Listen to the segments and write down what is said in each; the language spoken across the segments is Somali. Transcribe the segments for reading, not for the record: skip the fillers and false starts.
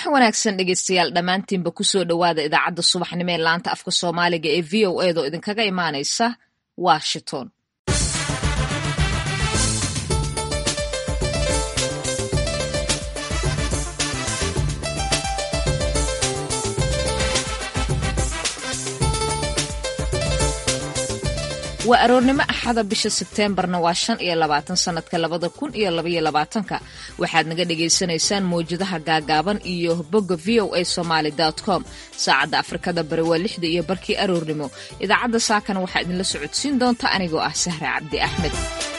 wanaagsan dhegeystayaal dhammaantiinba ku soo dhowaada idaacadda subaxnimo ee laanta afka Soomaaliga ee VOA oo idinkaga imaanaysa Washington. waa aroornimo axada bisha Sebteembarna waa 25 sanadka 2022 waxaad naga dhageysanaysaan mowjadaha gaagaaban iyo bogga voasomali.com saacadda Afrikada bari waa 6 iyo barkii aroornimo idaacadda saakana waxaa idinla socodsiin doonta anigoo ah Sahra Cabdi Axmed.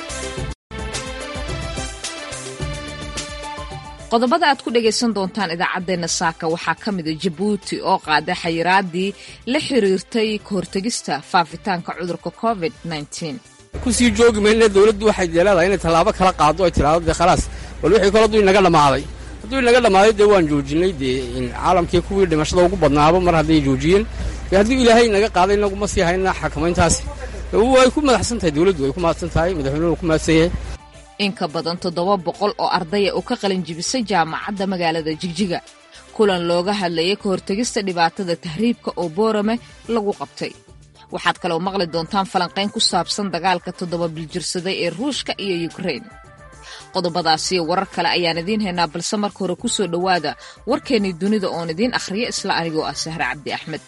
qodobada aad ku dhageysan doontaan idaacadeena saaka waxaa ka mid ah Djibouti oo qaaday xayiraadii la xiriirtay ka hortagista faafitaanka cudurka COVID-19. ku sii joogi meelna dawladdu waxay leedahay inay tallaabo kala qaado ay tiraahdo khalaas wal wixii kala duwan naga dhamaaday haddii naga dhamaaday waan joojinay in caalamkii kuwii dhimashada ugu badnaaba mar haday joojiyeen haddii Ilaahay naga qaaday inagu ma sii hayna xakamayntaas way ku madaxsan tahay dawladdu way ku madaxsan tahay madaxweynuhu ku madaxsan yahay in ka badan 700 oo arday oo ka qalin jibisay jaamacadda magaalada Jigjiga kulan looga hadlayay ka hortagista dhibaatada tahriibka oo Boorame lagu qabtay waxaad kale oo maqli doontaan falanqeyn ku saabsan dagaalka 7 bil jirsaday ee Ruushka iyo Ukraine qodobadaasi warar kale ayaan idiin haynaa balse marka hore ku soo dhowaada warkeenii dunida oo idiin akhriyo isla anigoo ah Sahra Cabdi Axmed.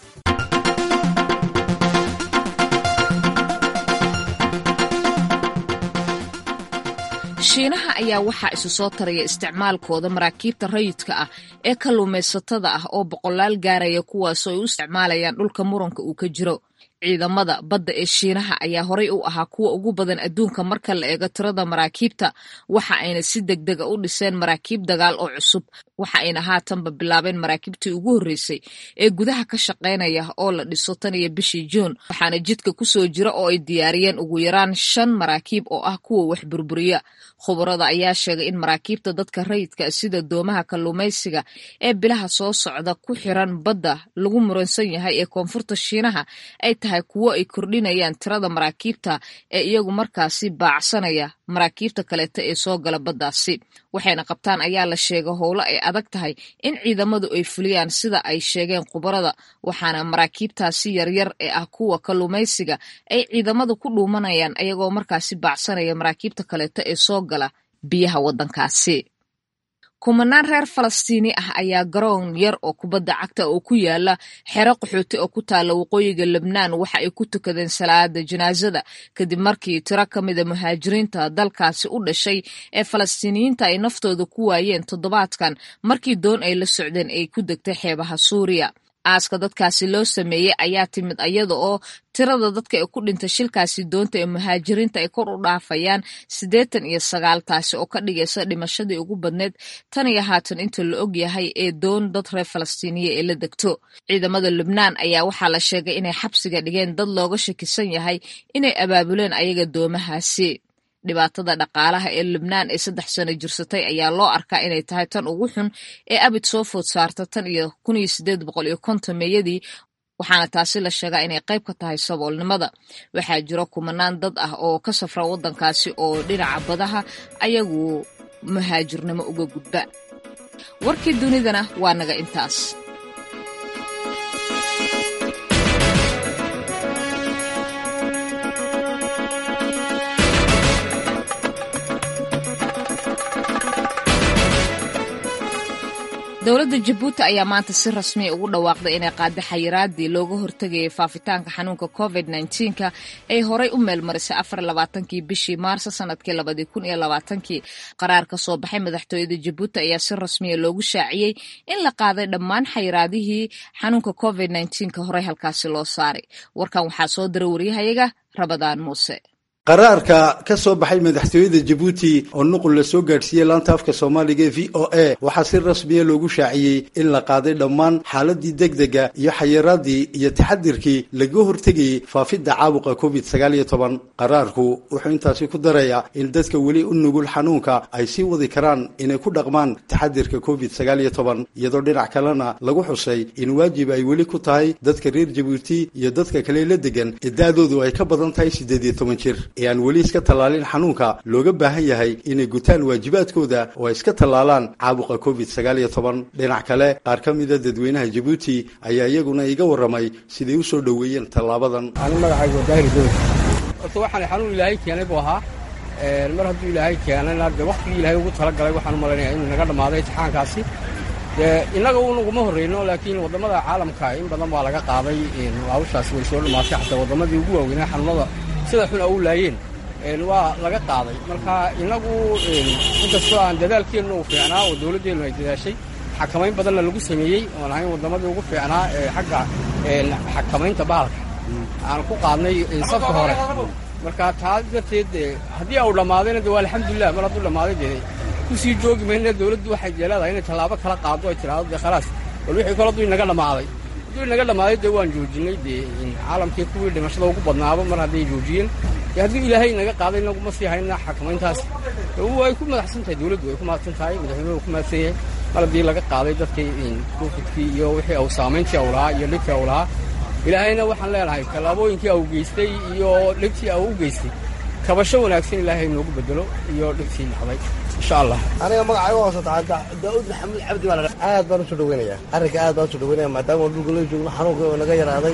Shiinaha ayaa waxaa isu soo taraya isticmaalkooda maraakiibta rayidka ah ee kalluumaysatada ah oo boqolaal gaaraya kuwaas oo ay u isticmaalayaan dhulka muranka uu ka jiro. ciidamada badda ee Shiinaha ayaa horay u ahaa kuwa ugu badan adduunka marka la eego tirada maraakiibta waxa ayna si degdeg ah u dhiseen maraakiib dagaal oo cusub waxa ayna haatanba bilaabeen maraakiibtii ugu horeysay ee gudaha ka shaqeynaya oo la dhiso tan iyo bishii June waxaana jidka ku soo jira oo ay diyaariyeen ugu yaraan 5 maraakiib oo ah kuwa wax burburiya. khubarada ayaa sheegay in maraakiibta dadka rayidka sida doomaha kalluumaysiga ee bilaha soo socda ku xiran badda lagu muransan yahay ee koonfurta Shiinaha ay tahay kuwo ay kordhinayaan tirada maraakiibta ee iyagu markaasi baacsanaya maraakiibta kaleeta ee soo gala baddaasi waxayna qabtaan ayaa la sheegay howlo ay adag tahay in ciidamadu ay fuliyaan sida ay sheegeen khubarada waxaana maraakiibtaasi yaryar ee ah kuwa kalluumaysiga ay ciidamadu ku dhuumanayaan ayagoo markaasi baacsanaya maraakiibta kaleeta ee soo gala biyaha waddankaasi. kumanaan reer Falastiini ah ayaa garoon yar oo kubadda cagta oo ku yaala xero qaxooti oo ku taala waqooyiga Lebanon waxa ay ku tukadeen salaada janaasada kadib markii tiro ka mid ah muhaajiriinta dalkaasi u dhashay ee Falastiiniyiinta ay naftooda ku waayeen toddobaadkan markii doon ay la socdeen ay ku degtay xeebaha Suuriya. aaska dadkaasi loo sameeyay ayaa timid iyada oo tirada dadka ee ku dhintay shilkaasi doonta ee muhaajiriinta ay kor u dhaafayaan 89 taasi oo ka dhigaysa dhimashadii ugu badneed tan iyo haatan inta la og yahay ee doon dad reer Falastiiniya ee la degto. ciidamada Lebanon ayaa waxaa la sheegay inay xabsiga dhigeen dad looga shakisan yahay inay abaabuleen ayaga doomahaasi. dhibaatada dhaqaalaha ee Lebanon ee 3 sano jirsatay ayaa loo arkaa inay tahay tan ugu xun ee abid soo food saarta tan iyo 1850 waxaana taasi la sheegaa inay qayb ka tahay saboolnimada. waxaa jiro kumanaan dad ah oo ka safra waddankaasi oo dhinaca badaha ayagu muhaajirnimo uga gudba. warkii dunidana waa naga intaas. dowladda Djibouti ayaa maanta si rasmi ah ugu dhawaaqday inay qaaday xayiraadii looga hortagayay faafitaanka xanuunka COVID-19 ay horay u meelmarisay 24kii bishii Maarso sanadkii 2020 qaraar ka soo baxay madaxtooyada Djibouti ayaa si rasmi ah loogu shaaciyay in la qaaday dhammaan xayiraadihii xanuunka COVID-19 horay halkaasi loo saaray. warkan waxaa soo diray wariyahayaga Rabadaan Muuse. qaraarka ka soo baxay madaxtooyada Djibouti oo nuqul la soo gaarsiiyay laanta afka Soomaaliga VOA waxa si rasmi ah loogu shaaciyay in la qaaday dhammaan xaaladii degdega iyo xayiraadii iyo taxadirkii laga hortagay faafidda caabuqa COVID-19. qaraarku wuxuu intaasi ku darayaa in dadka weli u nugul xanuunka ay sii wadi karaan inay ku dhaqmaan taxadirka COVID-19 iyadoo dhinac kalena lagu xusay in waajib ay weli ku tahay dadka reer Djibouti iyo dadka kale la degan ee da'doodu ay ka badan tahay 18 jir ee aan weli iska tallaalin xanuunka looga baahan yahay inay gutaan waajibaadkooda oo ay iska tallaalaan caabuqa covid-19. dhinac kale qaar ka mida dadweynaha Jabuuti ayaa iyaguna iga warramay siday u soo dhoweeyeen tallaabadan. magacaygu daahir dood horta waxaan xanuun ilaahay keenay buu ahaa mar hadduu ilaahay keenayna de waqtigii ilaahay ugu talagalay waxaan u malaynayaa inuu naga dhammaaday imtixaankaasi innaga unaguma horreyno laakiin waddamada caalamka in badan baa laga qaaday hawshaasi way soo dhammaatay xataa waddamadii ugu waaweynaa xanuunada sida xun u laayeen waa laga qaaday marka innagu inkastoo aan dadaalkeennu u fiicnaa oo dawladdeennu ay dadaashay xakamayn badanna lagu sameeyey oon ahayn waddamadii ugu fiicnaa xagga xakamaynta bahalka aan ku qaadnay safka hore marka taas darteed haddii uu dhammaadayna de waa alxamdulilah mar hadduu dhammaaday dee kusii joogi mayna dawladdu waxay leedahay inay tallaabo kala qaado ay tiraahdo dee khalaas bal wixii kale hadduu inaga dhammaaday dee waan joojinay dee caalamkii kuwii dhimashada ugu badnaaba mar hadday joojiyeen haddii ilaahay inaga qaaday inaguma sii hayna xakamayntaas way ku madaxsan tahay dawladdu way ku mahadsan tahay madaxweynuhu ku mahadsan yahay mar haddii laga qaaday dadkii covidkii iyo wixii uu saamayntii uu lahaa iyo dhibkii uu lahaa ilaahayna waxaan leenahay tallaabooyinkii uu geystay iyo dhibtii uu u geystay kabasho wanaagsan ilaahay noogu bedelo iyo dhibtii dhacday insha allah. aniga magacaygu hoosata daa'uud maxamed cabdi baa aad baan u soo dhaweynayaa arrinka aad baan u soo dhaweynaya maadaama dhulka la joogno xanuunka oo naga yaraaday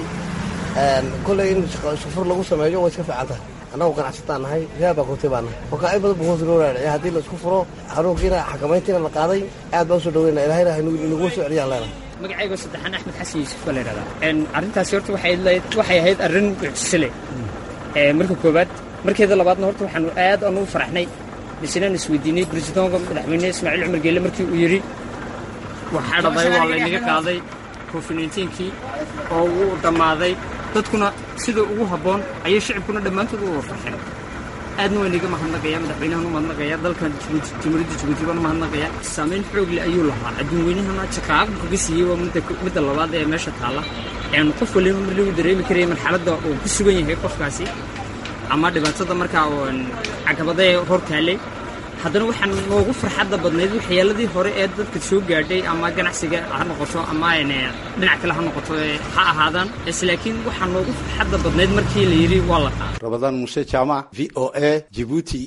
kolley in sufur lagu sameeyo way iska fiican tahay annagu ganacsataan nahay reer baa kootay baa nahay marka in badan buu hoos loo raacay haddii la isku furo xanuunkiina xakamayntiina la qaaday aad baan u soo dhaweynaya ilaahayna inagu soo celiyaan leenahay. magacaygu saddexaan axmed xasan yuusuf baa la yidhahdaa arrintaasi horta waxay ahayd arrin mucjise leh marka koowaad markeeda labaadna horta waxaanu aad aan ugu faraxnay bisinaan isweydiinay bresidoonka madaxweyne ismaaciil cumar geelle markii uu yidhi waxaa dhacday waa laynaga qaaday covid-19kii oo uu dhammaaday dadkuna sida ugu habboon ayay shicibkuna dhammaantood u warfarxeen aadna waa inaga mahadnaqaya madaxweynahan u mahadnaqaya dalkan jumhuuriyadda Jabuuti baan u mahadnaqaya saamayn xoog leh ayuu lahaa adduunweynahana jakaab kaga siiyey waa midda labaad ee meesha taalla qof waliba mar lagu dareemi karaya marxaladda uu ku sugan yahay qofkaasi ama dhibaatada markaa caqabadaha hor taallay haddana waxaan noogu farxadda badnayd waxyaaladii hore ee dadka soo gaadhay ama ganacsiga ha noqoto ama dhinac kale ha noqoto ha ahaadaan laakiin waxaan noogu farxadda badnayd markii la yidhi waa la qaaday. Rabadaan Muuse Jaamac VOA Djibouti.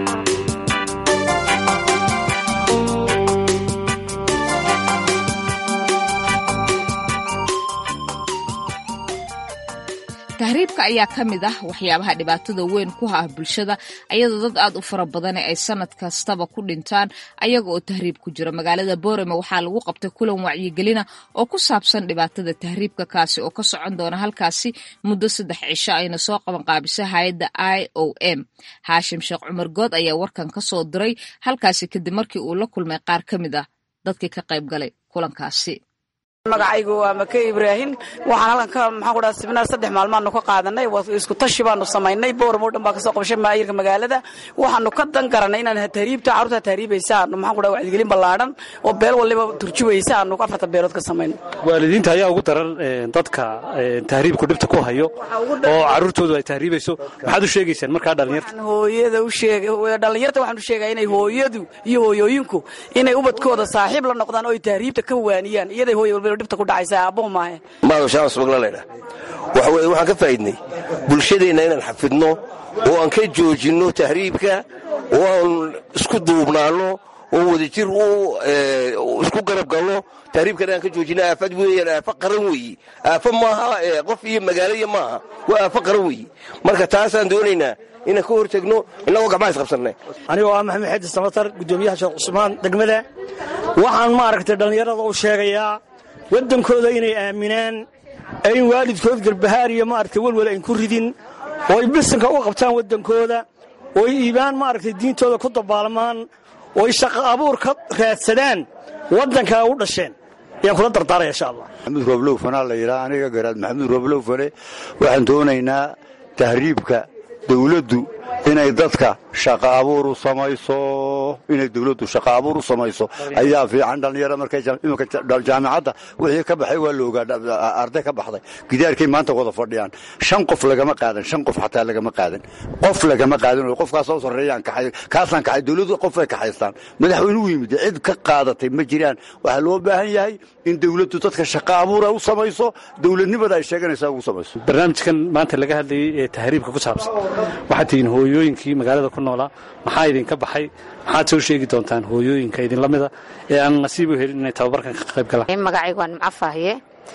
tahriibka ayaa ka mid ah waxyaabaha dhibaatada weyn ku ah bulshada ayadoo dad aad u fara badan ay sanad kastaba ku dhintaan ayaga oo tahriib ku jira. magaalada Boorama waxaa lagu qabtay kulan wacyigelina oo ku saabsan dhibaatada tahriibka kaasi oo ka socon doona halkaasi muddo 3 cisho ayna soo qaban qaabisay hay'adda IOM. Haashim Sheekh Cumar Good ayaa warkan ka soo diray halkaasi kadib markii uu la kulmay qaar ka mid ah dadkii ka qayb galay kulankaasi. magacaygu waa Maka Ibrahim waxaan halkan ka maxaan ku dhahay seminar 3 maalmood ka qaadanay isku tashi baanu sameynay Booramo dhan baa ka soo qabshay maayirka magaalada waxaanu ka dan garanay inaan tahriibta carruurta tahriibaysa maxaan ku dhahay wacyigelin ballaaran oo beel waliba turjubaysa aanu 4 beelood ka sameeyno. waalidiinta ayaa ugu daran dadka tahriibku dhibta ku hayo oo carruurtoodu ay tahriibayso maxaad u sheegaysaan markaa dhalinyarta hooyada u sheegay dhalinyarta waxaan u sheegay inay hooyadu iyo hooyooyinku inay ubadkooda saaxiib la noqdaan oo ay tahriibta ka waaniyaan iyada hooyada dhibta ku dhacaysa aabbo maahe maado shaas baglaleyna waxaan ka faa'iidnay bulshadeena inaan xafidno oo aan ka joojino tahriibka oo aan isku duubnaano oo wadajir isku garab galno tahriibkana aan ka joojino aafad weeyaan aafa qaran weeyi aafa maaha qof iyo magaalo maaha waa aafa qaran weeyi marka taasaan doonaynaa inaan ka hortagno inagoo gacmaha isqabsanay. anigoo ah maxamed xadi samatar gudoomiyaha Sheekh Cusmaan degmada waxaan maaragtay dhalinyarada u sheegayaa waddankooda inay aaminaan ay waalidkood garbahaar iyo maaragtay walwal ay ku ridin oo ay bisanka u qabtaan waddankooda oo ay iibaan maaragtay diintooda ku dabaalmaan oo ay shaqo abuur ka raadsadaan waddanka u dhasheen ayaan kula dardaaraya insha Allah. maxamed roblow fana la yiraahdo aniga garaad maxamed roblow fane waxaan doonaynaa tahriibka dawladdu inay dadka shaqo abuur u samayso inay dawladdu shaqo abuur u samayso ayaa fiican dhallinyaro markay iminka jaamacadda wixii ka baxay waa la ogaa arday ka baxday gidaarkay maanta wada fadhiyaan 5 qof lagama qaadan 5 qof xataa lagama qaadan qof lagama qaadan qofkaas oo sareeyaan kaasaan kaxay dawladdu qof ay ka haystaan madaxweynuhu yimid cid ka qaadatay ma jiraan waxa loo baahan yahay in dawladdu dadka shaqo abuur u samayso dawladnimada ay sheeganaysaa ugu samayso barnaamijkan maanta laga hadlayay ee tahriibka ku saabsan waxaad tihiin hooyooyinkii magaalada ku noolaa maxaa idinka baxay maxaad soo sheegi doontaan hooyooyinka idinla mida ee aan nasiib u helin inay tababarkan ka qayb galaan magacaygu waa Nimco Faahiye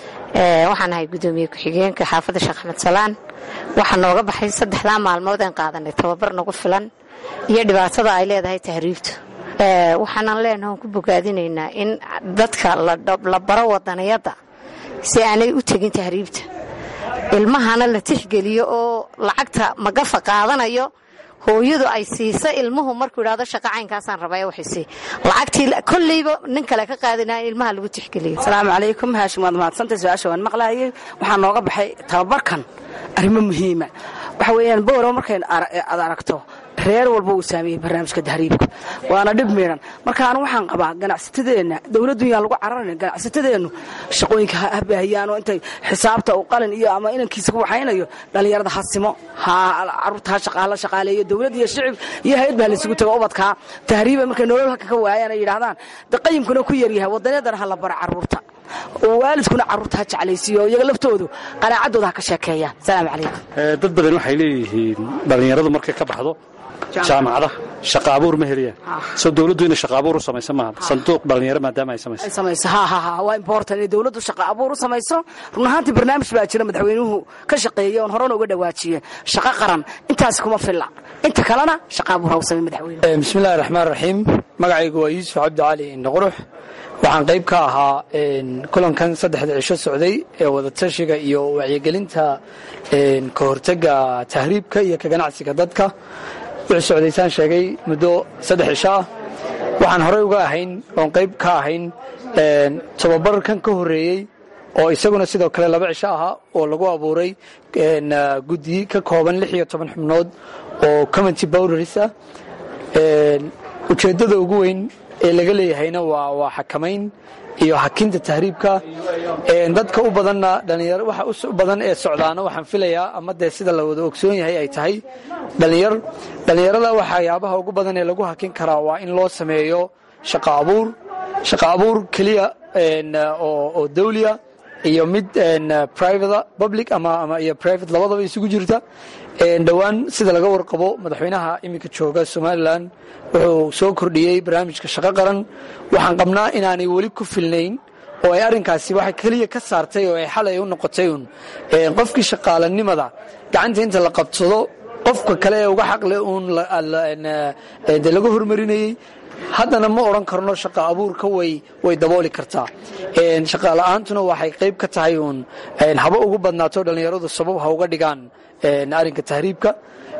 waxaan ahay gudoomiye ku-xigeenka xaafadda Sheekh Axmed Salaan waxaan nooga baxay 3 maalmood aan qaadanay tababar nagu filan iyo dhibaatada ay leedahay tahriibtu waxaan leenahay ku bogaadinaynaa in dadka la baro wadaniyada si aanay u tagin tahriibta ilmahana la tixgeliyo oo lacagta magafa qaadanayo hooyadu ay siisa ilmuhu markuu yiraahdo shaqo caynkaasaan rabaa waxay lacagtii kulliiba nin kale ka qaadinaa ilmaha lagu tixgeliyo assalaamu calaykum haashim waad mahadsantahay su'aasha waan maqlaayay waxaan nooga baxay tababarkan arrimo muhiima waxa weeyaan booro markay aad aragto reer walba uu saameeyay barnaamijka tahriibka waana dhib miiran marka aan waxaan qabaa ganacsatadeena dawladdu yaa lagu cararay ganacsatadeenu shaqooyinka habaahiyaan oo intay xisaabta u qalin iyo ama inankiisa ku waxaynayo dhalinyarada hasimo caruurta shaqaaleeyo dawladda iyo shicib iyo hay'ad baa la isugu tago ubadka tahriiba markay nolol ka waayaan ay yiraahdaan daqayimkuna ku yar yahay wadaneedana hala bar caruurta waalidkuna caruurta jeclaysiyo iyaga laftoodu qanaacadooda ka sheekeeyaan salaam calaykum dad badan waxay leeyihiin dhalinyaradu markay ka baxdo jaamacada shaqo abuur ma heliyaan soo dawladdu inay shaqo abuur u samayso ma sanduuq dhalinyaro maadaama ay samayso waa important in dawladdu shaqo abuur u samayso run ahaantii barnaamij baa jira madaxweynuhu ka shaqeeyay oo horena uga dhawaajiyay shaqo qaran intaas kuma filla inta kalena shaqo abuur u sameeyay madaxweynuhu bismillaahir rahmaanir rahiim magacaygu waa Yuusuf Cabdi Cali Naqruux waxaan qayb ka ahaa kulankan 3 cisho socday ee wada tashiga iyo wacyigelinta ka hortagga tahriibka iyo ka ganacsiga dadka wuxuu socdaysaan sheegay muddo 3 cisho ah waxaan horey uga ahayn oo qayb ka ahayn tababarkan ka horeeyay oo isaguna sidoo kale 2 cisho ah oo lagu abuuray guddi ka kooban 16 xubnood oo community boundaries ah ujeedada ugu weyn ee laga leeyahayna waa xakamayn iyo hakinta tahriibka dadka u badanna dhalinyaro waxa u badan ee socdaana waxaan filayaa ama sida la wada ogsoon yahay ay tahay dhalinyarada waxyaabaha ugu badan ee lagu hakin karaa waa in loo sameeyo shaqo abuur kaliya oo dawliya iyo mid private public ama iyo private labadaba isugu jirta dhawaan sida laga warqabo madaxweynaha iminka jooga Soomaaliland wuxuu soo kordhiyay barnaamijka shaqo qaran waxaan qabnaa inaanay wali ku filnayn oo ay arinkaasi waxa kaliya ka saartay oo ay xalay u noqotay qofkii shaqaalanimada gacanta inta la qabsado qofka kale ee uga xaq leh laga hormarinayay haddana ma oran karno shaqo abuurka way dabooli kartaa shaqo la'aantuna waxay qayb ka tahay haba ugu badnaato dhalinyaradu sabab ha uga dhigaan arinka tahriibka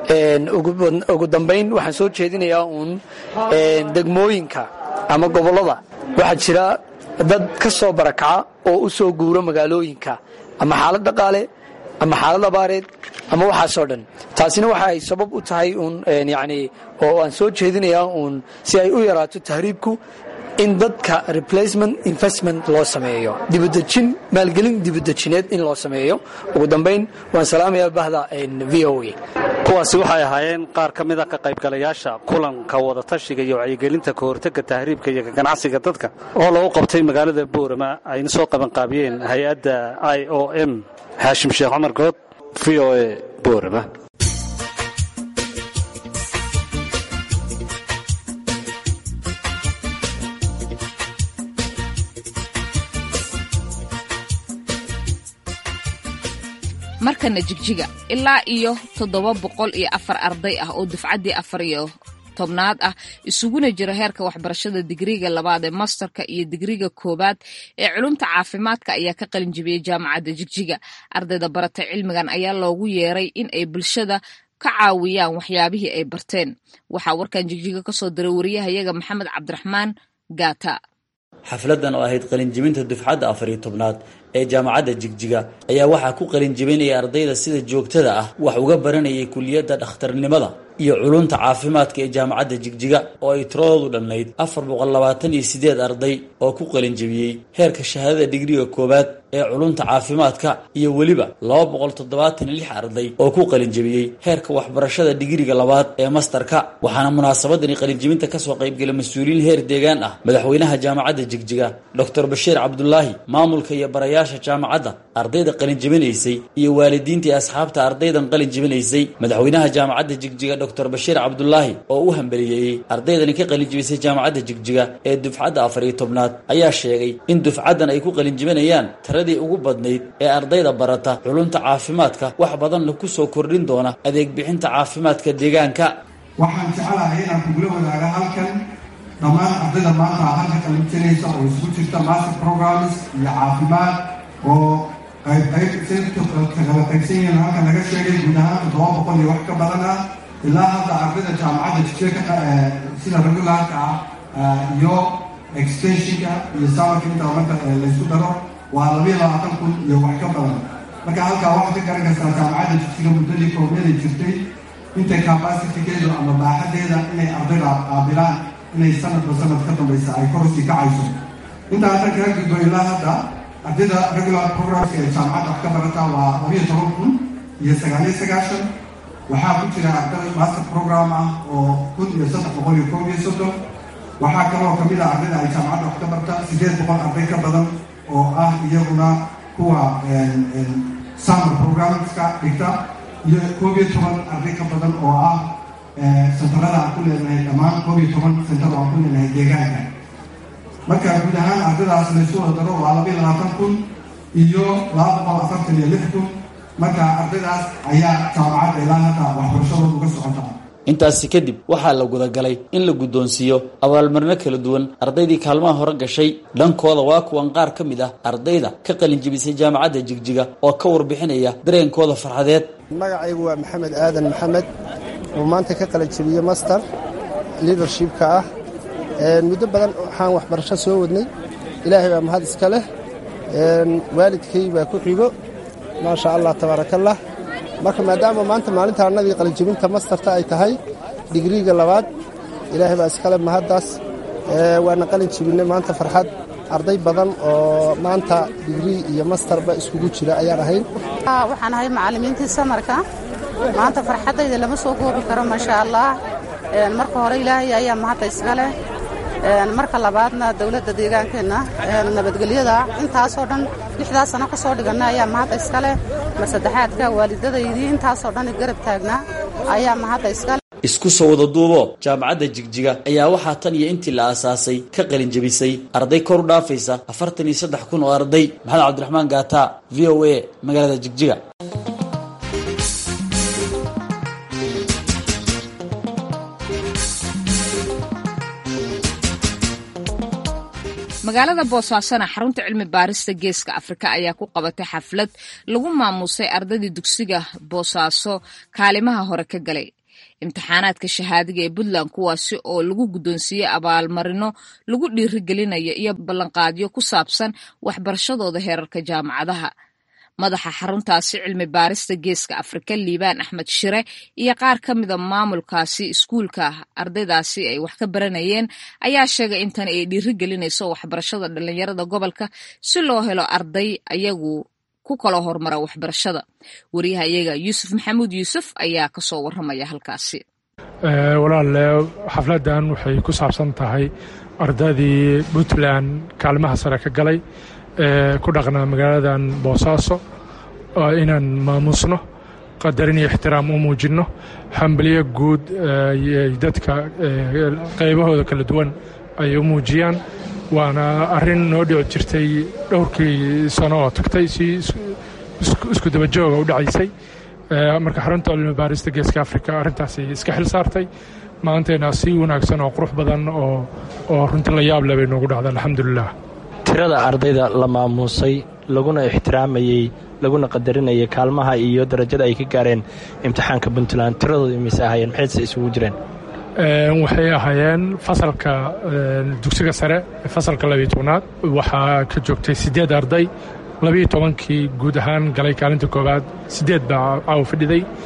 ugu dambayn waxaan soo jeedinayaa degmooyinka ama gobolada waxaa jira dad ka soo barakaca oo u soo guuro magaalooyinka ama xaalad dhaqaale ama xaalad abaareed ama waxaasoo dhan taasina waxa ay sabab u tahay oo aan soo jeedinayaa si ay u yaraato tahriibku in dadka replacement investment loo sameeyo dibudejin maalgelin dibudejineed in loo sameeyo ugu dambayn waan salaamayaa bahda VOA kuwaasi waxay ahaayeen qaar ka mida ka qaybgalayaasha kulanka wada tashiga iyo wacyigelinta ka hortagga tahriibka iyo ganacsiga dadka oo lagu qabtay magaalada Boorama ayna soo qaban qaabiyeen hay'adda IOM Haashim Sheekh Cumar Good VOA Boorama markana jigjiga ilaa iyo 704 arday ah oo dufcaddii 14 ah isuguna jira heerka waxbarashada digriga 2 ee masterka iyo digriga 1 ee culumta caafimaadka ayaa ka qalin jibiyay jaamacadda jigjiga ardayda baratay cilmigan ayaa loogu yeeray in ay bulshada ka caawiyaan waxyaabihii ay barteen waxaa warkan jigjiga ka soo diray wariyahayaga maxamed cabdiraxmaan gaata xafladan oo ahayd qalinjibinta dufcadda 14aad ee jaamacadda jigjiga ayaa waxaa ku qalinjibinaya ardayda sida joogtada ah wax uga baranayay kuliyadda dhakhtarnimada iyo culunta caafimaadka ee jaamacadda Jigjiga oo ay tiradoodu dhannayd 428 arday oo ku qalin jabiyey heerka shahaadada digriga koowaad ee culunta caafimaadka iyo waliba 276 arday oo ku qalin jabiyey heerka waxbarashada digriga labaad ee masterka waxaana munaasabadani qalin jabinta ka soo qayb galay mas'uuliyiin heer deegaan ah madaxweynaha jaamacadda Jigjiga Dr. Bashiir Cabdullaahi maamulka iyo barayaasha jaamacadda ardayda qalin jabinaysay iyo waalidiinta iyo asxaabta ardaydan qalin jabinaysay madaxweynaha jaamacadda Jigjiga Dr. Bashiir Cabdullaahi oo u hambaliyay ardaydan ka qalin jabisay jaamacadda Jigjiga ee dufcadda 14aad ayaa sheegay in dufcaddan ay ku qalin jabinayaan tiradii ugu badnayd ee ardayda barata culunta caafimaadka wax badan ku soo kordhin doona adeeg bixinta caafimaadka deegaanka waxaan jecelahay inaan kugula wadaago halkan dhammaan ardayda maanta halka qalin jabinaysa oo isku jirta master programs iyo caafimaad oo qayb kala qaybsanyihiin halkan laga sheegay guud ahaan 700 iyo wax ka badan ah ilaa hadda ardayda jaamacadda Jigjiga sida regularka iyo extensionka iyo summerka inta marka la isku daro waa 22,000 iyo wax ka badan marka halkaa waxaa ka garan kartaa jaamacadda Jigjiga muddadii koobanay jirtay inta capacity-geedu ama baaxadeeda inay ardayda qaabilaan inay sanadba sanad ka dambaysa ay kor usii kacayso intaa hadda kaga gudbo ilaa hadda ardayda regular programs ee jaamacadda wax ka barata waa 12,099 waxaa ku jira arday master program ah oo 1,330 waxaa kaloo kamid ah ardayda ay jaamacadda wax ka barta 800 arday ka badan oo ah iyaguna kuwa summer programska dhigta iyo 11 arday ka badan oo ah sentarada aan ku leenahay dhammaan 11 sentar aan ku leenahay deegaanka marka guud ahaan ardaydaas la soo daro waa 22,000 iyo 246,000 marka ardaydaas ayaa jaamacadda ilaa hadda waxbarashadooda uga socota intaasi kadib waxaa la gudagalay in la guddoonsiiyo abaalmarino kala duwan ardaydii kaalmaha hore gashay dhankooda waa kuwan qaar ka mid ah ardayda ka qalin jabisay jaamacadda Jigjiga oo ka warbixinaya dareenkooda farxadeed magacaygu waa Maxamed Aadan Maxamed oo maanta ka qalin jabiyay master leadership-ka ah muddo badan waxaan waxbarasho soo wadnay ilaahay baa mahad iska leh waalidkay baa ku xigo ma sha Allah tabarakallah marka maadaama maanta maalinta annadii qalin jabinta masterta ay tahay digriga labaad ilaahay baa iska leh mahadaas waana qalin jabinay maanta farxad arday badan oo maanta digri iyo masterba iskugu jira ayaan ahayn waxaan ahay macallimiintii samarka maanta farxadayda lama soo goobi karo ma sha Allah marka hore ilaahay ayaa mahad iska leh marka labaadna dawladda deegaankeena nabadgelyada intaas oo dhan 6 sano ka soo dhiganay ayaa mahad iska leh mar saddexaadka waalidadaydii intaas oo dhan garab taagnaa ayaa mahad iska leh isku soo wada duubo jaamacadda Jigjiga ayaa waxaa tan iyo intii la aasaasay ka qalin jabisay arday kor u dhaafaysa 43,000 oo arday Maxamed Cabdiraxmaan Gaata VOA magaalada Jigjiga magaalada Boosaaso xarunta cilmi baarista geeska Afrika ayaa ku qabatay xaflad lagu maamusay ardayda dugsiga Boosaaso kaalimaha hore ka galay imtixaanaadka shahaadiga ee Puntland kuwaasi oo lagu guddoonsiiyay abaalmarino lagu dhiirigelinayo iyo ballanqaadyo ku saabsan waxbarashadooda heerarka jaamacadaha madaxa xaruntaasi cilmi baarista geeska Afrika Liibaan Axmed Shire iyo qaar ka mid ah maamulkaasi iskuulka ardaydaasi ay wax ka baranayeen ayaa sheegay in tan ay dhiirigelinayso waxbarashada dhalinyarada gobolka si loo helo arday ayagu ku kala hormara waxbarashada wariyaha iyaga Yuusuf Maxamuud Yuusuf ayaa ka soo waramaya halkaasi walaal xafladan waxay ku saabsan tahay ardaydii Puntland kaalmaha sare ka galay ku dhaqnaa magaaladan Boosaaso inaan maamusno qadarin iyo ixtiraam u muujino xambliye guud dadka qaybahooda kala duwan ay u muujiyaan waana arrin noo dhici jirtay dhowrkii sano oo tagtay si isku daba joog u dhacaysay marka xarunta cilmi baarista geeska Afrika arrintaasi iska xil saartay maanteena si wanaagsan oo qurux badan oo runtii la yaab leh bay noogu dhacday alxamdulillah tirada ardayda la maamusay laguna ixtiraamayay laguna qadarinayay kaalmaha iyo darajada ay ka gaareen imtixaanka Puntland tiradooda imise ahaayeen maxay isugu jireen waxay ahaayeen fasalka dugsiga sare fasalka 12aad waxaa ka joogtay 8 arday 12kii guud ahaan galay kaalinta koowaad 8 baa caaw fadhiday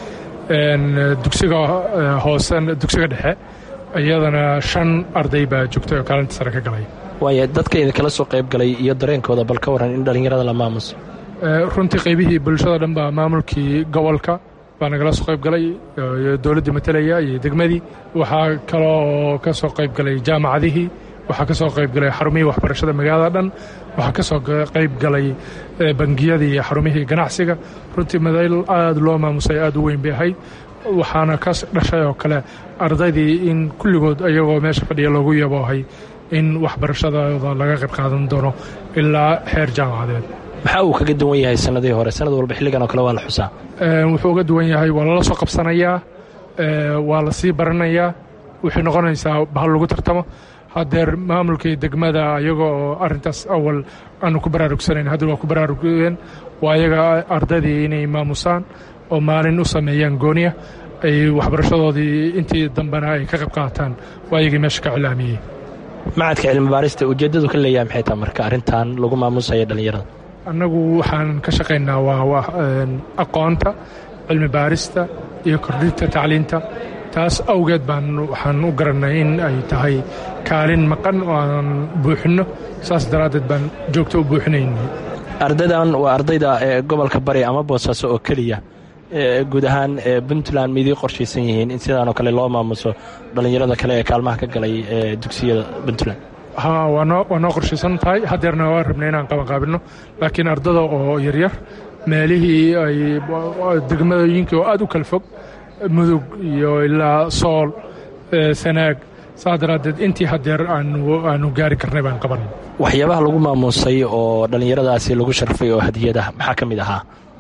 dugsiga hoose dugsiga dhexe iyadana 5 arday baa joogtay oo kaalinta sare ka galay. waayo dadka idinkala soo qayb galay iyo dareenkooda bal ka waran in dhallinyarada la maamuso. runtii qaybihii bulshada dhan baa maamulkii gobolka baa nagala soo qayb galay iyo dowladdii matalaya iyo degmadii. waxaa kaloo ka soo qayb galay jaamacadihii, waxaa ka soo qayb galay xarumihii waxbarashada magaalada dhan, waxaa ka soo qayb galay bangiyadii iyo xarumihii ganacsiga. runtii madal aad loo maamusay aad u weyn bay ahayd. waxaana ka dhashay oo kale ardaydii in kulligood ayagoo meesha fadhiya loogu yaboohay in waxbarashadooda laga qayb qaadan doono ilaa heer jaamacadeed. maxaa uu kaga duwan yahay sanadihii hore? sanad walba xilligan oo kale waa la xusaa. wuxuu uga duwan yahay waa lala soo qabsanayaa, waa la sii baranayaa, waxay noqonaysaa bahal lagu tartamo. haddeer maamulkii degmada ayaga oo arrintaas awal aanu ku baraarugsanayn hadda waa ku baraarugeen. waa ayaga ardaydii inay maamusaan oo maalin u sameeyaan gooniya ay waxbarashadoodii intii dambena ay ka qayb qaataan. waa ayagii meesha ka cilaamiyey. macadka cilmi baarista ujeeddadu ka leeyahay maxay tahay marka arrintan lagu maamusayo dhallinyarada? annagu waxaan ka shaqaynaa waa aqoonta, cilmi baarista iyo kordhinta tacliinta. taas awgeed waxaan u garannay in ay tahay kaalin maqan oo aan buuxinno. saas daraaddeed baan joogto u buuxinaynay. ardaydan waa ardayda gobolka bari ama boosaaso oo keliya. guud ahaan puntland miday qorshaysan yihiin in sidaanoo kale loo maamuso dhallinyarada kale ee kaalmaha ka galay dugsiyada puntland? waa noo qorshaysan tahay. haddeerna waa rabnay inaan qabanqaabinno, laakiin ardada oo yaryar meelihii ay degmadooyinkii oo aad u kala fog, mudug iyo ilaa sool, sanaag, saas daraaddeed intii haddeer aanu gaari karnay baan qaban. waxyaabaha lagu maamuusay oo dhallinyaradaasi lagu sharfay oo hadiyadaha maxaa ka mid ahaa?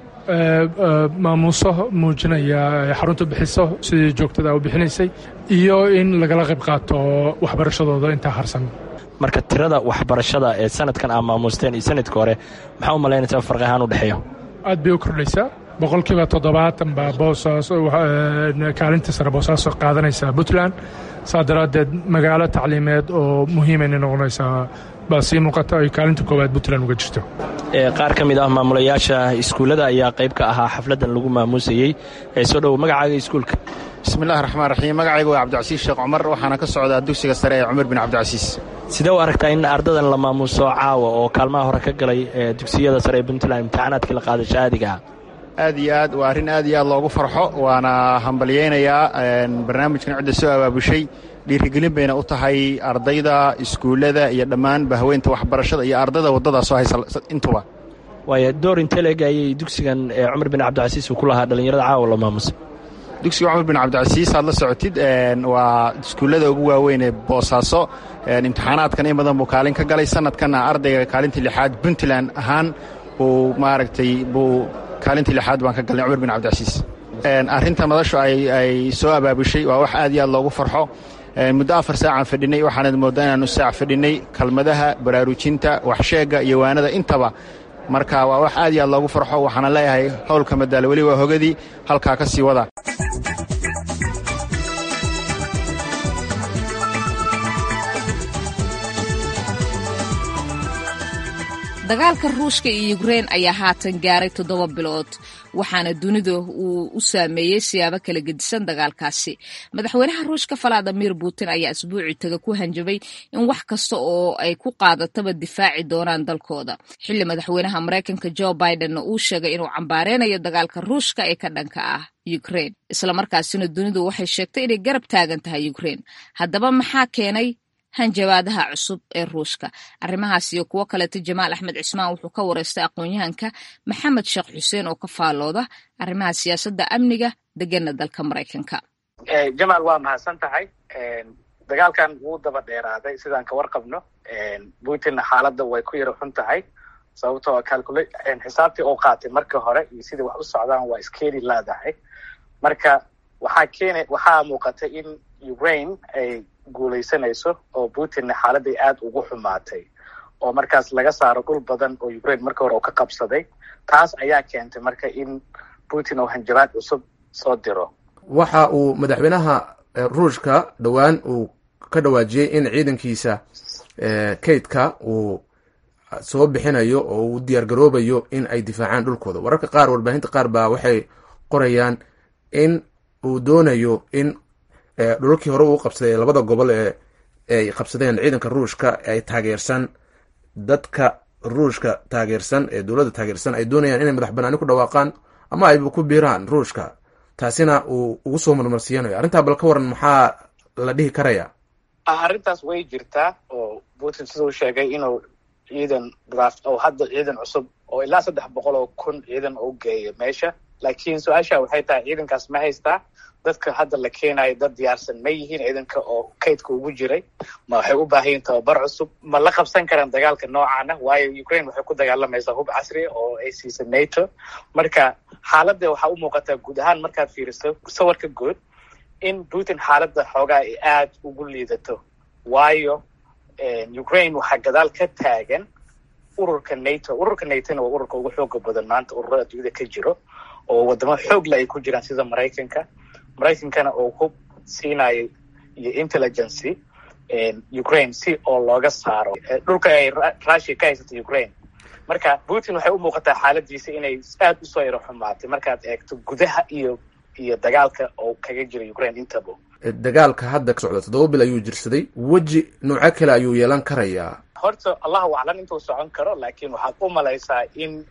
maamuuso muujinaya xarunta bixiso sidii joogtada u bixinaysay iyo in lagala qayb qaato waxbarashadooda intaa harsan. marka tirada waxbarashada ee sanadkan aa maamuusteen iyo sanadka hore maxaa u malaynaysaa farqi ahaan u dhexeeyo? aad bay u kordhaysaa. 70% baa boosaaso kaalinta sare boosaaso qaadanaysaa puntland. saa daraaddeed magaalo tacliimeed oo muhiimayna noqonaysaa baa sii muuqata ay kaalinta koowaad puntland uga jirto. qaar ka mid ah maamulayaasha iskuullada ayaa qayb ka ahaa xafladdan lagu maamuusayey. soo dhow magacaaga iskuulka. bismillahi raxmaan raxiim. magacaygu waa cabdicasiis sheekh cumar, waxaana ka socdaa dugsiga sare ee cumar bin cabdicasiis. sidee u aragtaa in ardadan la maamuuso caawa oo kaalmaha hore ka galay dugsiyada sare ee puntland imtixaanaadkii la qaaday shahaadiga ah? aad iyo aad waa arrin aad iyo aad loogu farxo. waana hambalyaynayaa barnaamijkan cidda soo abaabushay. dhiirigelin bayna u tahay ardayda iskuullada iyo dhammaan bahweynta waxbarashada iyo ardayda waddadaas soo haysa intuba. waayo door intee la eg ayay dugsigan cumar bin cabdicasiis uu ku lahaa dhallinyarada caawa la maamusay? dugsiga cumar bin cabdicasiis aad la socotid waa iskuullada ugu waaweyn ee boosaaso. imtixaanaadkan in badan buu kaalin ka galay. sanadkanna ardayga kaalinta 6aad puntland ahaan buu maaragtay kaalintii 6aad baan ka galnay cumar bin cabdicasiis. arrinta madashu ay soo abaabushay waa wax aad iyo aad loogu farxo. muddo 4 saacaan fadhinay, waxaanad mooddaa inaannu saac fadhinay. kalmadaha, baraarujinta, waxsheegga iyo waanada intaba. marka waa wax aad iyo aad loogu farxo. waxaana leeyahay howlka madaala weli waa hogadii, halkaa ka sii wada. dagaalka ruushka iyo yukrein ayaa haatan gaaray 7 bilood, waxaana dunida uu u saameeyey siyaabo kala gedisan dagaalkaasi. madaxweynaha ruushka valadimir putin ayaa asbuucii taga ku hanjabay in wax kasta oo ay ku qaadataba difaaci doonaan dalkooda, xilli madaxweynaha maraykanka joe bidenna uu sheegay inuu cambaareynayo dagaalka ruushka ee ka dhanka ah yukrein. islamarkaasina dunidu waxay sheegtay inay garab taagan tahay yukrein. haddaba maxaa keenay hanjabaadaha cusub ee ruushka? arrimahaas iyo kuwo kaleeto jamaal axmed cismaan wuxuu ka wareystay aqoon-yahanka maxamed sheekh xuseen oo ka faallooda arrimaha siyaasadda amniga degana dalka maraykanka. jamaal waa mahadsan tahay. dagaalkan wuu daba dheeraaday sidaan ka warqabno. putinna xaaladda way ku yara xun tahay sababtoo xisaabtii uu qaatay markii hore iyo sidai wax u socdaan waa iskeeni laadahay. marka waxaa muuqatay in ukraine ay guulaysanayso oo putinna xaaladday aad ugu xumaatay oo markaas laga saaro dhul badan oo ukraine markii hore uu ka qabsaday. taas ayaa keentay marka in putin uu hanjabaad cusub soo diro. waxa uu madaxweynaha ruushka dhowaan uu ka dhawaajiyey in ciidankiisa kaydka uu soo bixinayo oo uu diyaar garoobayo in ay difaacaan dhulkooda. wararka qaar, warbaahinta qaar baa waxay qorayaan in uu doonayo in dhulalkii hore uu qabsaday labada gobol ee ay qabsadeen ciidanka ruushka ay taageersan dadka ruushka taageersan ee dowladda taageersan ay doonayaan inay madax banaani ku dhawaaqaan ama ayba ku biiraan ruushka, taasina uu ugu soo marmarsiinayo. arrintaa bal ka waran, maxaa la dhihi karaya? arrintaas way jirtaa oo Putin siduu sheegay inuu ciidan draft oo hadda ciidan cusub oo ilaa 300,000 ciidan u geeyo meesha, laakiin su-aasha waxay tahay ciidankaas ma haystaa dadka hadda la keenayo dad diyaarsan ma yihiin ciidanka oo kaydka ugu jiray, ma waxay u baahan yihiin tababar cusub, ma la qabsan karaan dagaalka noocaana, waayo Ukraine waxay ku dagaalamaysaa hub casri oo ay siisay NATO. marka xaaladda waxaa u muuqataa guud ahaan markaad fiiriso sawirka guud in Putin xaaladda xoogaa ay aad ugu liidato, waayo Ukraine waxaa gadaal ka taagan ururka NATO. ururka NATO-na waa ururka ugu xooga badan maanta ururada adduunyada ka jiro, oo wadamo xoog la ay ku jiraan sida Maraykankana oo hub siinayo iyo intelligence Ukraine si oo looga saaro dhulka ay Russia ka haysato Ukraine. marka Putin waxay u muuqataa xaaladiisa inay aad u soo yaro xumaatay markaad eegto gudaha iyo dagaalka oo kaga jira Ukraine intaba. dagaalka hadda ka socda 7 bil ayuu jirsaday, weji nooca kale ayuu yeelan karayaa. horta Allahu aclam intuu socon karo, laakiin waxaad u malaysaa in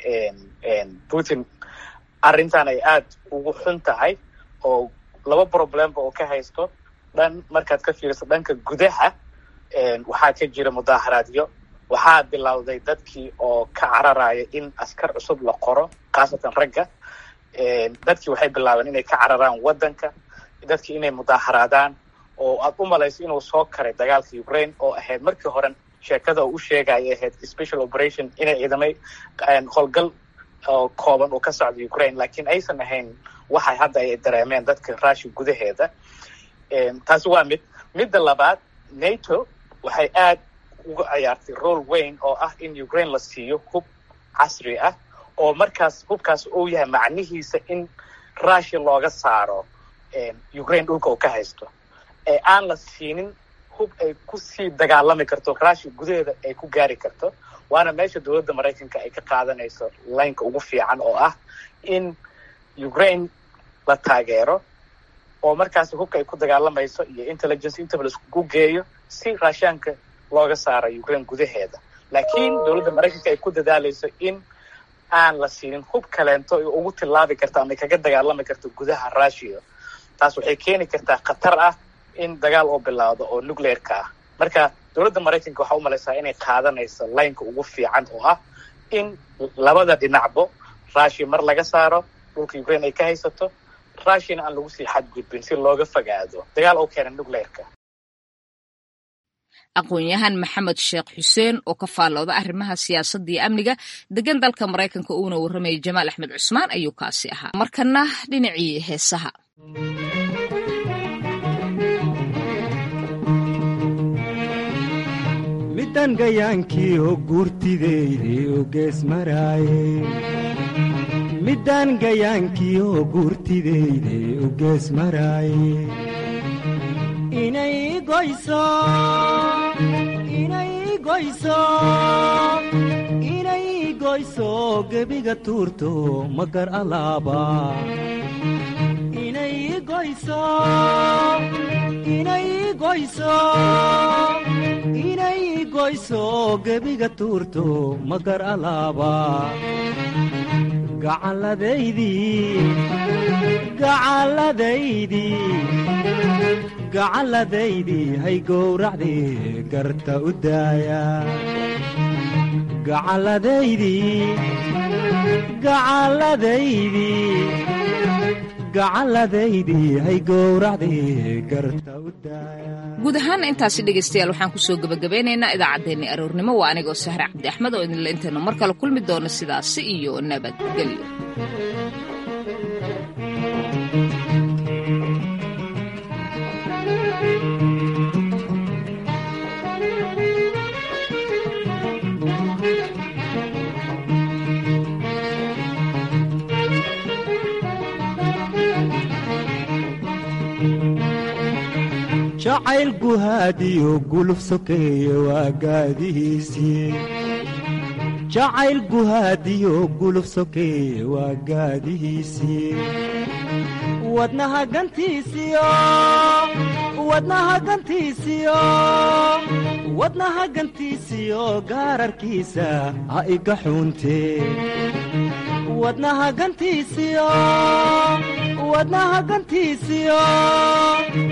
Putin arrintan ay aad ugu xun tahay oo laba problema oo ka haysto. dhan markaad ka fiiriso dhanka gudaha waxaa ka jira mudaaharaadyo, waxaa bilowday dadkii oo ka cararaya in askar cusub la qoro, khaasatan ragga. dadkii waxay bilaabeen inay ka cararaan wadanka, dadkii inay mudaaharaadaan, oo aad u malayso inuu soo karay dagaalka Ukraine oo ahayd markii hore sheekada uu sheegaya ahayd special operation inay ciidamay howlgal oo kooban oo ka socda Ukraine, laakiin aysan ahayn waxay hadda ay dareemeen dadka Russia gudaheeda. taasi waa midda labaad, NATO waxay aad uga ciyaartay role weyn oo ah in Ukraine la siiyo hub casri ah, oo markaas hubkaas uu yahay macnihiisa in Russia looga saaro Ukraine dhulka uu ka haysto, aan la siinin hub ay ku sii dagaalami karto Russia gudaheeda ay ku gaari karto. waana meesha dowladda Maraykanka ay ka qaadanayso laynka ugu fiican oo ah in Ukraine la taageero oo markaas hubka ay ku dagaalamayso iyo intelligence intaba la isku geeyo si Russianka looga saaro Ukraine gudaheeda. laakiin dowladda Maraykanka ay ku dadaalayso in aan la siinin hub kaleento oo ugu tilaabi karta ama kaga dagaalami karto gudaha Russia. taas waxay keeni kartaa khatar ah in dagaal oo bilaawdo oo nuclear-ka ah. marka dowladda Maraykanka waxaa u malaysaa inay qaadanayso laynka ugu fiican oo ah in labada dhinacbo Russia mar laga saaro dhulka Ukraine ay ka haysato, Russia aan lagu sii xadgudbin si looga fogaado dagaal oo keena nuclear-ka. aqoon-yahan maxamed sheekh xuseen oo ka faallooda arrimaha siyaasadda iyo amniga degan dalka Maraykanka uuna warramayay Jamaal Axmed Cusmaan ayuu kaasi ahaa. markana dhinacii heesaha. midan gayaankii oo guurtideydii oo gees maraaye, midan gayaankii oo guurtideydii oo gees maraaye, inay goyso inay goyso gebiga tuurto magar alaaba, inay goyso gebiga tuurto magar alaaba. gacalladaydii hay gowracdii garta u daaya, gacalladaydii hay gowracdii garta u daaya. guud ahaan intaasi dhegaystayaal waxaan kusoo gebagabeynaynaa idaacaddeenni aroornimo. waa anigoo Sahre Cabdi Axmed oo idinla intaynu mar kale kulmi doono sidaasi iyo nabadgelyo. jacayl guhaadiyo guluf sokeeye waa gaadihiisii, jacayl guhaadiyo guluf sokeeye waa gaadihiisii, wadnaha gantiisiyo wadnaha gantiisiyo wadnaha gantiisiyo gaararkiisa ha iga xuuntee wadnaha gantiisiyo wadnaha gantiisiyo